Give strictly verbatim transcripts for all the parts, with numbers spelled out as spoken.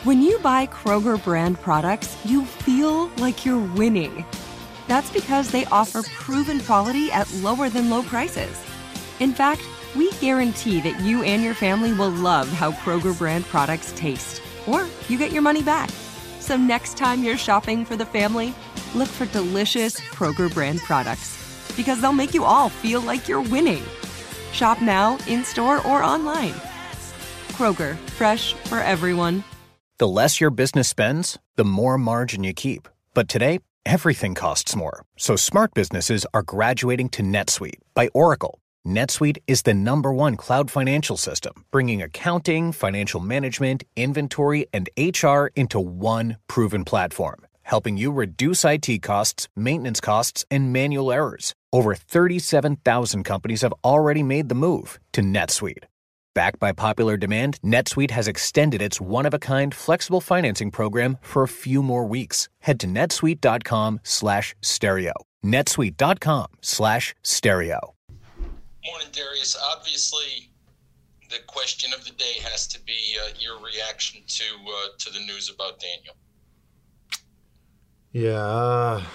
When you buy Kroger brand products, you feel like you're winning. That's because they offer proven quality at lower than low prices. In fact, we guarantee that you and your family will love how Kroger brand products taste, or you get your money back. So next time you're shopping for the family, look for delicious Kroger brand products, because they'll make you all feel like you're winning. Shop now, in-store, or online. Kroger, fresh for everyone. The less your business spends, the more margin you keep. But today, everything costs more. So smart businesses are graduating to NetSuite by Oracle. NetSuite is the number one cloud financial system, bringing accounting, financial management, inventory, and H R into one proven platform, helping you reduce I T costs, maintenance costs, and manual errors. Over thirty-seven thousand companies have already made the move to NetSuite. Backed by popular demand, NetSuite has extended its one-of-a-kind flexible financing program for a few more weeks. Head to netsuite.com slash stereo. netsuite.com slash stereo. Morning, Darius. Obviously, the question of the day has to be uh, your reaction to uh, to the news about Daniel. Yeah, uh,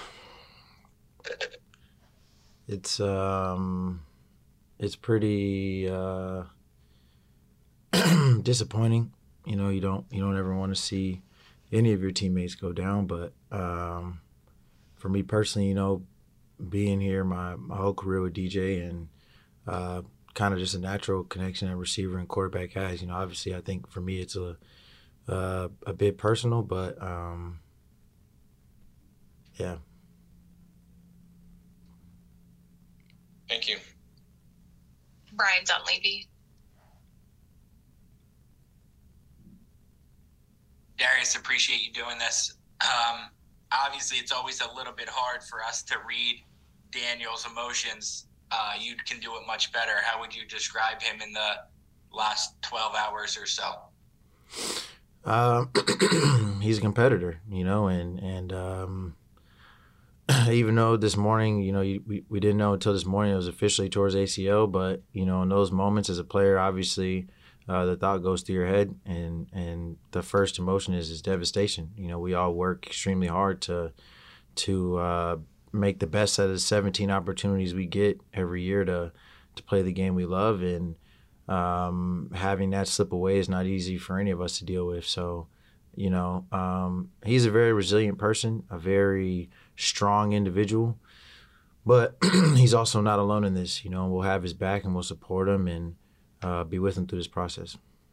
it's um, it's pretty uh, disappointing. You know, you don't you don't ever want to see any of your teammates go down. But um, for me personally, you know, being here my, my whole career with D J and uh, kind of just a natural connection that receiver and quarterback has. You know, obviously, I think for me it's a uh, a bit personal, but um, yeah. Thank you. Brian Dunleavy. Darius, appreciate you doing this. Um, obviously, it's always a little bit hard for us to read Daniel's emotions. Uh, you can do it much better. How would you describe him in the last twelve hours or so? Uh, he's a competitor, you know, and and um, even though this morning, you know, we, we didn't know until this morning it was officially towards A C L, but, you know, in those moments as a player, obviously uh, the thought goes through your head, and, and the first emotion is, is devastation. You know, we all work extremely hard to to uh, make the best out of the seventeen opportunities we get every year to to play the game we love, and um, having that slip away is not easy for any of us to deal with. So, you know, um, he's a very resilient person, a very strong individual, but he's also not alone in this. You know, we'll have his back and we'll support him and uh, be with him through this process.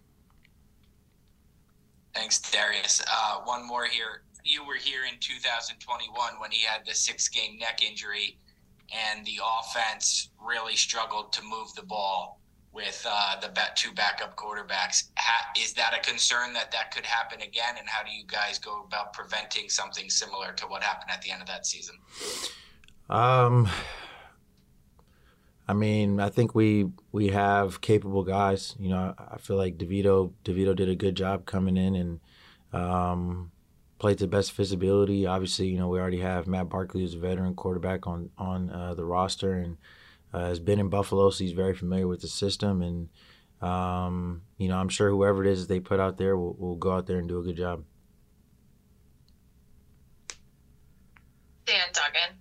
Thanks, Darius. Uh, one more here. You were here in two thousand twenty-one when he had the six-game neck injury, and the offense really struggled to move the ball with uh, the two backup quarterbacks. Ha- is that a concern that that could happen again, and how do you guys go about preventing something similar to what happened at the end of that season? Um, I mean, I think we we have capable guys. You know, I feel like DeVito DeVito did a good job coming in and um, played to the best of his ability. Obviously, you know, we already have Matt Barkley, who's a veteran quarterback on on uh, the roster, and uh, has been in Buffalo, so he's very familiar with the system. And um, you know, I'm sure whoever it is they put out there will, will go out there and do a good job. Dan Duggan.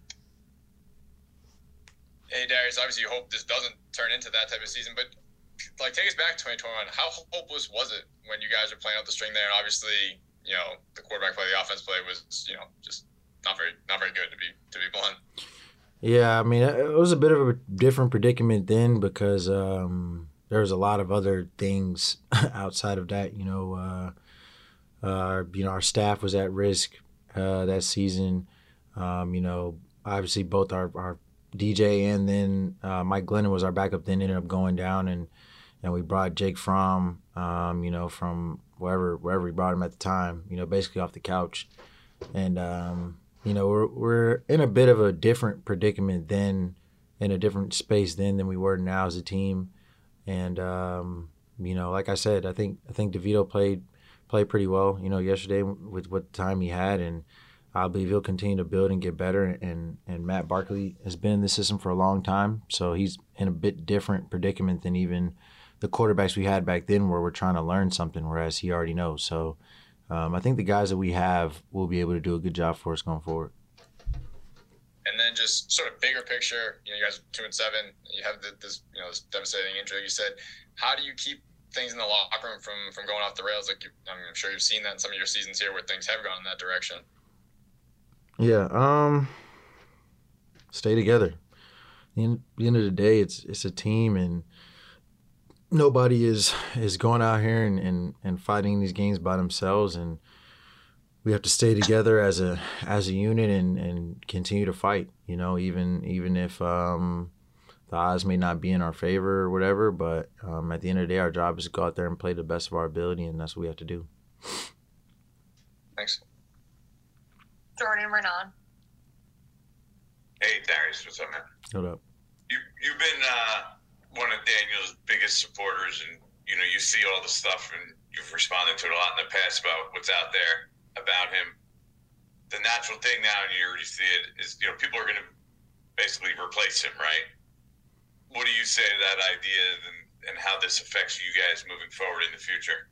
Hey, Darius, obviously you hope this doesn't turn into that type of season, but like take us back to twenty twenty-one. How hopeless was it when you guys were playing out the string there? And obviously, you know, the quarterback play, the offense play was, you know, just not very not very good to be to be blunt. Yeah, I mean, it was a bit of a different predicament then because um, there was a lot of other things outside of that. You know, uh, uh, you know, our staff was at risk uh, that season. Um, you know, obviously both our, our D J and then uh, Mike Glennon was our backup. Then ended up going down, and and we brought Jake Fromm, um, you know, from wherever wherever we brought him at the time. You know, basically off the couch, and. Um, You know, we're we're in a bit of a different predicament then, in a different space then than we were now as a team, and um, you know, like I said, I think I think DeVito played played pretty well. You know, yesterday with what time he had, and I believe he'll continue to build and get better. And and Matt Barkley has been in the system for a long time, so he's in a bit different predicament than even the quarterbacks we had back then, where we're trying to learn something, whereas he already knows. So. um, I think the guys that we have will be able to do a good job for us going forward. And then just sort of bigger picture, you know, you guys are two and seven. You have the, this, you know, this devastating injury. You said, how do you keep things in the locker room from from going off the rails? Like, you, I'm sure you've seen that in some of your seasons here where things have gone in that direction. Yeah, um, stay together. At the end of the day, it's it's a team, and nobody is is going out here and, and, and fighting these games by themselves, and we have to stay together as a as a unit and, and continue to fight. You know, even even if um, the odds may not be in our favor or whatever, but um, at the end of the day, our job is to go out there and play the best of our ability, and that's what we have to do. Thanks. Jordan Renan. Hey, Darius, what's up, man? Hold up. You, you've been uh, one of Daniel's biggest supporters, and, you know, you see all the stuff, and you've responded to it a lot in the past about what's out there about him. The natural thing now, and you already see it, is, you know, people are going to basically replace him, right? What do you say to that idea and, and how this affects you guys moving forward in the future?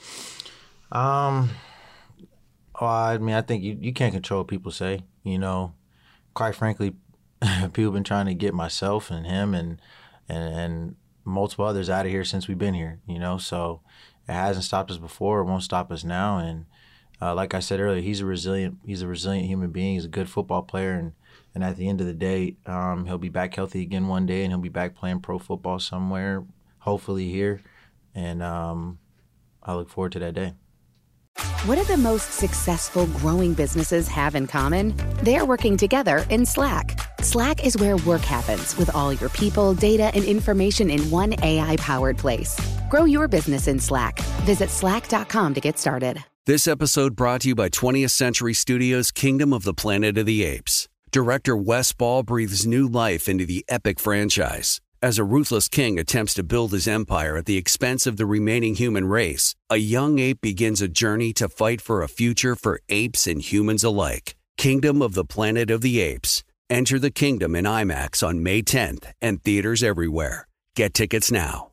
Um, well, I mean, I think you, you can't control what people say, you know. Quite frankly, people have been trying to get myself and him and, and and multiple others out of here since we've been here, you know. So it hasn't stopped us before. It won't stop us now. And uh, like I said earlier, he's a resilient he's a resilient human being. He's a good football player. And, and at the end of the day, um, he'll be back healthy again one day, and he'll be back playing pro football somewhere, hopefully here. And um, I look forward to that day. What do the most successful growing businesses have in common? They're working together in Slack. Slack is where work happens with all your people, data, and information in one A I-powered place. Grow your business in Slack. Visit slack dot com to get started. This episode brought to you by twentieth Century Studios' Kingdom of the Planet of the Apes. Director Wes Ball breathes new life into the epic franchise. As a ruthless king attempts to build his empire at the expense of the remaining human race, a young ape begins a journey to fight for a future for apes and humans alike. Kingdom of the Planet of the Apes. Enter the kingdom in IMAX on May tenth and theaters everywhere. Get tickets now.